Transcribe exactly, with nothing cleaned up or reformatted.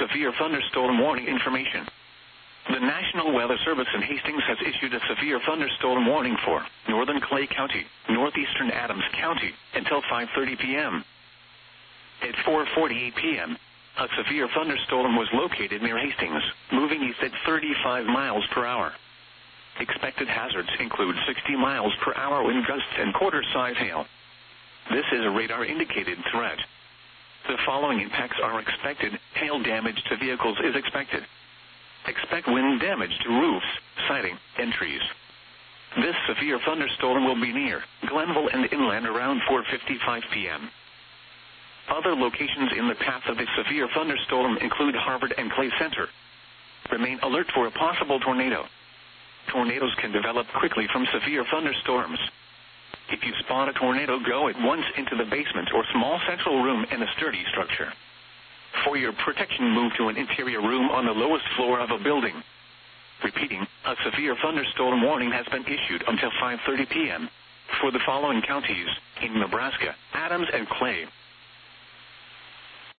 severe thunderstorm warning information. The National Weather Service in Hastings has issued a severe thunderstorm warning for northern Clay County, northeastern Adams County, until five thirty p.m. At four forty-eight p.m., a severe thunderstorm was located near Hastings, moving east at thirty-five miles per hour. Expected hazards include sixty miles per hour wind gusts and quarter-size hail. This is a radar-indicated threat. The following impacts are expected. Hail damage to vehicles is expected. Expect wind damage to roofs, siding, and trees. This severe thunderstorm will be near Glenville and inland around four fifty-five p.m. Other locations in the path of the severe thunderstorm include Harvard and Clay Center. Remain alert for a possible tornado. Tornadoes can develop quickly from severe thunderstorms. If you spot a tornado, go at once into the basement or small central room in a sturdy structure. For your protection, move to an interior room on the lowest floor of a building. Repeating, a severe thunderstorm warning has been issued until five thirty p.m. for the following counties in Nebraska: Adams and Clay,